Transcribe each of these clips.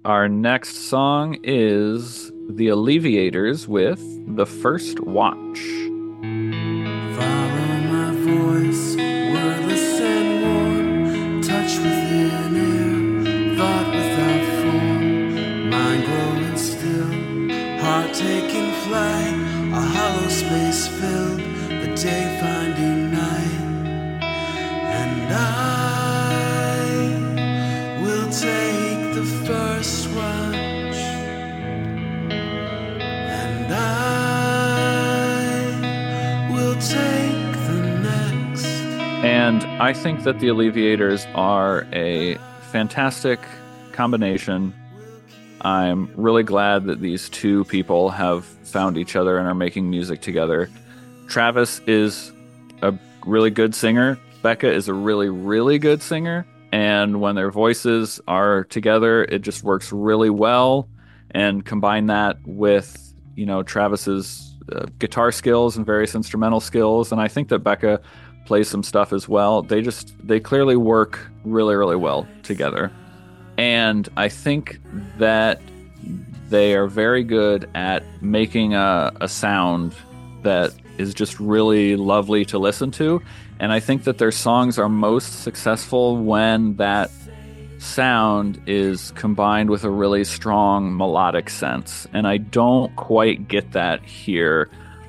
Our next song is The Alleviators with The First Watch. Follow my voice, wordless and warm, touch within air, thought without form, mind glowing still, heart taking flight, a hollow space filled, the day finding night, and I will take the first watch, and I will take the next. And I think that The Alleviators are a fantastic combination. I'm really glad that these two people have found each other and are making music together. Travis is a really good singer. Becca is a really, really good singer. And when their voices are together, it just works really well. And combine that with, Travis's guitar skills and various instrumental skills. And I think that Becca plays some stuff as well. They clearly work really, really well together. And I think that they are very good at making a sound that is just really lovely to listen to. And I think that their songs are most successful when that sound is combined with a really strong melodic sense. And I don't quite get that here.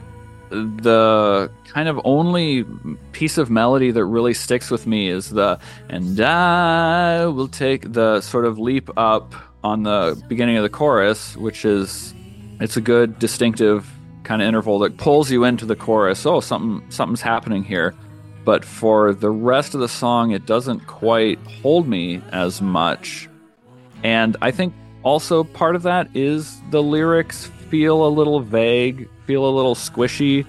The kind of only piece of melody that really sticks with me is and I will take the sort of leap up on the beginning of the chorus, it's a good distinctive kind of interval that pulls you into the chorus. Oh, something's happening here. But for the rest of the song, it doesn't quite hold me as much. And I think also part of that is the lyrics feel a little vague, feel a little squishy.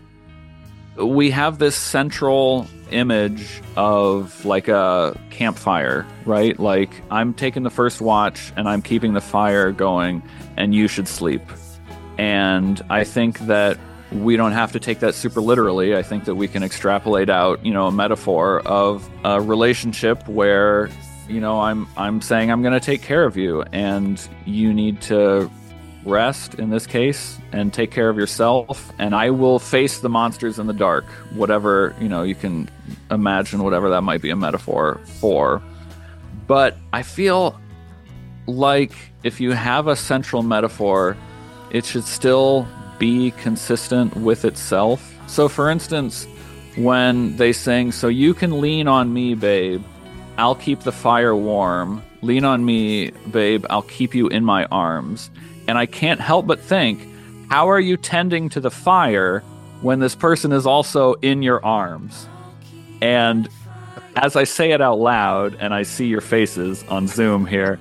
We have this central image of like a campfire, right? Like I'm taking the first watch and I'm keeping the fire going and you should sleep. And I think that we don't have to take that super literally. I think that we can extrapolate out, a metaphor of a relationship where, I'm saying I'm going to take care of you and you need to rest in this case and take care of yourself, and I will face the monsters in the dark, whatever, you can imagine whatever that might be a metaphor for. But I feel like if you have a central metaphor, it should still be consistent with itself. So for instance, when they sing, so you can lean on me, babe, I'll keep the fire warm. Lean on me, babe, I'll keep you in my arms. And I can't help but think, how are you tending to the fire when this person is also in your arms? And as I say it out loud, and I see your faces on Zoom here,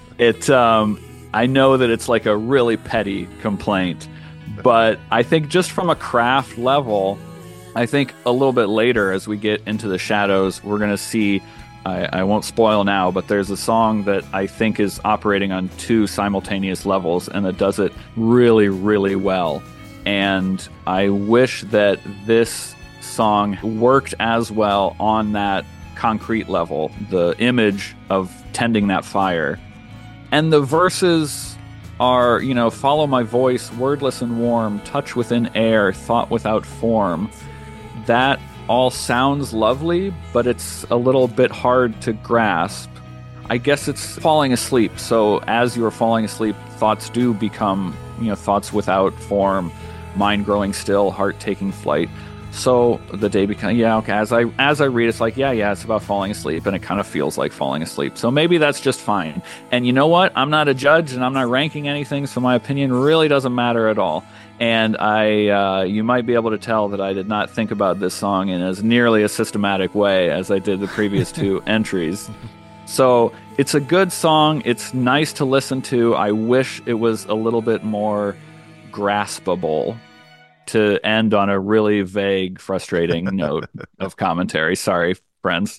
I know that it's like a really petty complaint. But I think just from a craft level, I think a little bit later as we get into the shadows, we're going to see, I won't spoil now, but there's a song that I think is operating on two simultaneous levels and that does it really, really well. And I wish that this song worked as well on that concrete level, the image of tending that fire. And the verses are, follow my voice, wordless and warm, touch within air, thought without form. That all sounds lovely, but it's a little bit hard to grasp. I guess it's falling asleep. So as you are falling asleep, thoughts do become, thoughts without form, mind growing still, heart taking flight. So the day becomes, okay, as I read, it's like, it's about falling asleep, and it kind of feels like falling asleep. So maybe that's just fine. And you know what? I'm not a judge, and I'm not ranking anything, so my opinion really doesn't matter at all. And you might be able to tell that I did not think about this song in as nearly a systematic way as I did the previous two entries. So it's a good song. It's nice to listen to. I wish it was a little bit more graspable to end on a really vague, frustrating note of commentary. Sorry, friends.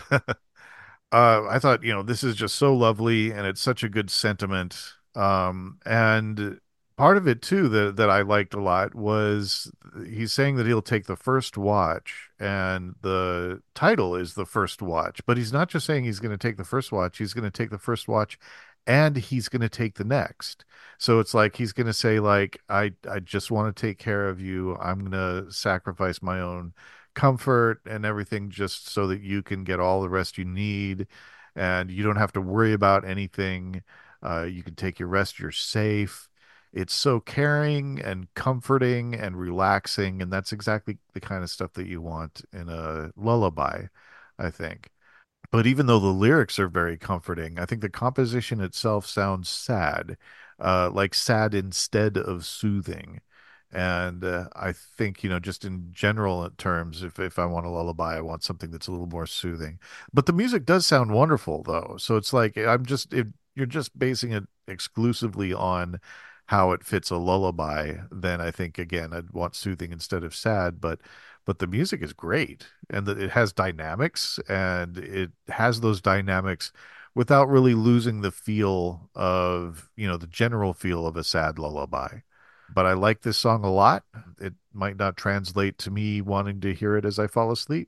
I thought, this is just so lovely and it's such a good sentiment. And part of it too that I liked a lot was he's saying that he'll take the first watch, and the title is The First Watch, but he's not just saying he's going to take the first watch, he's going to take the first watch and he's going to take the next. So it's like he's going to say like I just want to take care of you. I'm going to sacrifice my own comfort and everything just so that you can get all the rest you need and you don't have to worry about anything. You can take your rest, you're safe. It's so caring and comforting and relaxing, and that's exactly the kind of stuff that you want in a lullaby, I think. But even though the lyrics are very comforting, I think the composition itself sounds sad, like sad instead of soothing. And I think, just in general terms, if I want a lullaby, I want something that's a little more soothing. But the music does sound wonderful, though. So it's like if you're just basing it exclusively on how it fits a lullaby, then I think again I'd want soothing instead of sad. But the music is great, and it has dynamics, and it has those dynamics without really losing the feel of, the general feel of a sad lullaby. But I like this song a lot. It might not translate to me wanting to hear it as I fall asleep,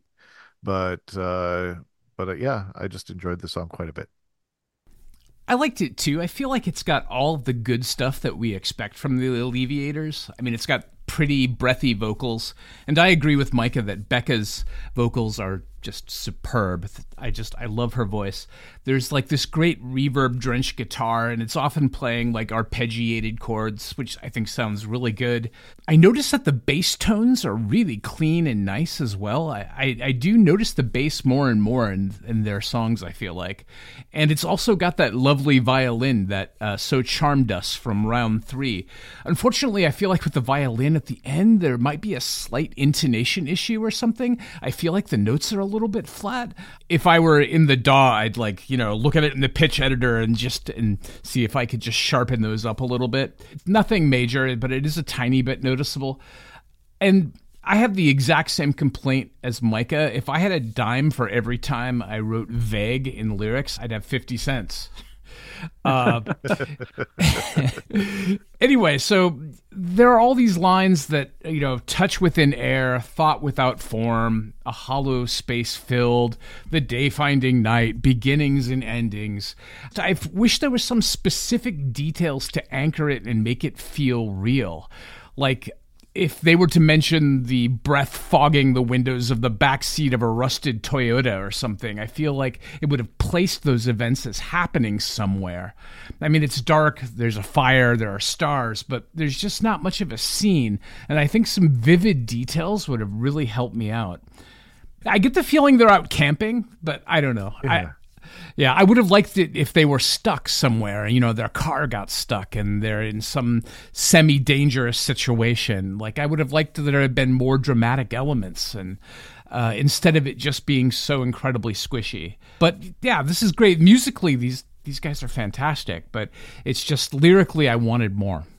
but yeah, I just enjoyed the song quite a bit. I liked it too. I feel like it's got all of the good stuff that we expect from the Alleviators. I mean, it's got pretty breathy vocals, and I agree with Micah that Becca's vocals are just superb. I love her voice. There's like this great reverb drenched guitar, and it's often playing like arpeggiated chords, which I think sounds really good. I noticed that the bass tones are really clean and nice as well. I do notice the bass more and more in their songs, I feel like. And it's also got that lovely violin that so charmed us from round 3. Unfortunately, I feel like with the violin at the end, there might be a slight intonation issue or something. I feel like the notes are a little bit flat. If I were in the DAW, I'd look at it in the pitch editor and see if I could just sharpen those up a little bit. Nothing major, but it is a tiny bit noticeable. And I have the exact same complaint as Micah. If I had a dime for every time I wrote vague in lyrics, I'd have 50 cents. Anyway, so there are all these lines that, touch within air, thought without form, a hollow space filled, the day finding night, beginnings and endings. I wish there was some specific details to anchor it and make it feel real. Like, if they were to mention the breath fogging the windows of the back seat of a rusted Toyota or something, I feel like it would have placed those events as happening somewhere. I mean, it's dark, there's a fire, there are stars, but there's just not much of a scene, and I think some vivid details would have really helped me out. I get the feeling they're out camping, but I don't know. Yeah, I would have liked it if they were stuck somewhere, their car got stuck and they're in some semi-dangerous situation. Like, I would have liked that there had been more dramatic elements and instead of it just being so incredibly squishy. But yeah, this is great. Musically, these guys are fantastic, but it's just lyrically I wanted more.